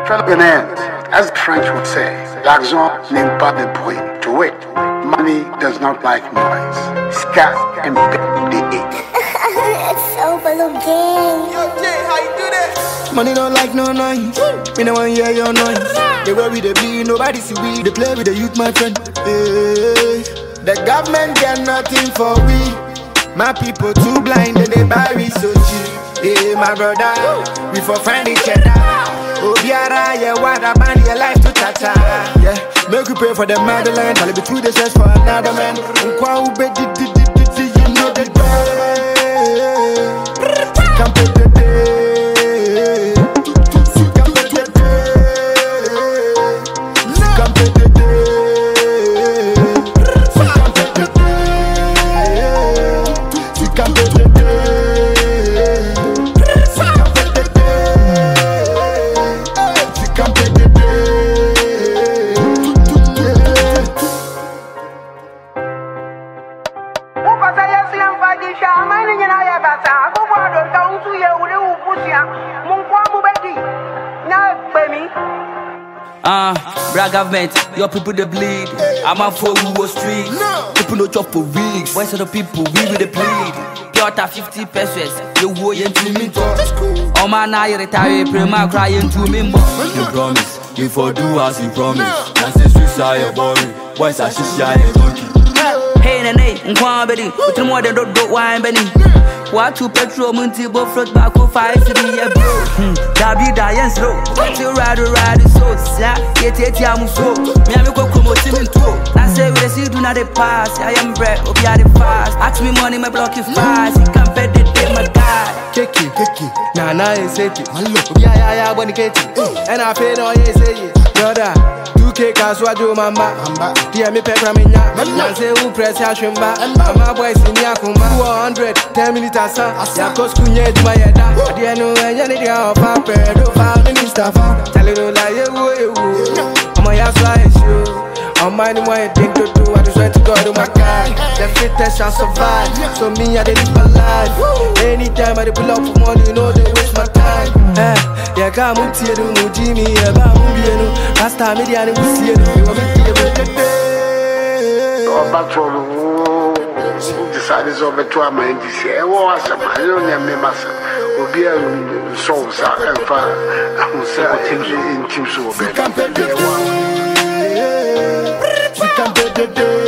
As the French would say, l'argent n'aime pas de bruit. To it, money does not like noise. Scat and It's so full of game. Yo, Jay, how you do that? Money don't like no noise. Me no want hear your noise. They worry they bleed, nobody see we. They play with the youth, my friend. Hey. The government get nothing for we. My people too blind and they buy we so cheap. Hey, my brother, we for find each other. Obiara, yeah, what about your life to tata? Yeah, make you pray for the motherland. I'll be through the search for another man. You know the Brag government, your people they bleed. I'm a for Wall Street. People no chop for weeks. Why so the people we will they bleed? Pure 50 pesos. You go into me talk. Oh man, I retire. Prima crying to me. You promise, you for do as you promise. And since you saw your body, why is I shy a donkey? Hey, Nene, Nkwan Benny, with more than do wine Benny. What to petrol, Munti, but float back for 5 city, yeah, bro. W Diane slow, till ride so, get yamu so. Me, I'm go promote him in two. I say, we see do not pass. I am bread, or be at the fast. Ask me money, my block is fast. He can't bet the day, my guy. Kiki, nah, it's it. Yeah, when you get it. And I pay no, yes, say it. Brother. Kaswaju mama, dear me pepper me ya. Say who press ya shimba. My boys in Yakuma 200, 10 minutes asa. Yakos kunye to my head. I know when you need your papa, do found in Mustafa. Tell you like you. I'm a yaswa issue. I'm minding what you think to do. I just swear to God, oh my God. The fittest shall survive. So me, I did live my life. Anytime I pull up for money, you know they waste my time. Yeah, come on, Tiedu, Mujimi, Bamubiano. Last time, I didn't see you. Decided over to a man this year. Was a million members will be a souls and fire. I will say what things in teams will be.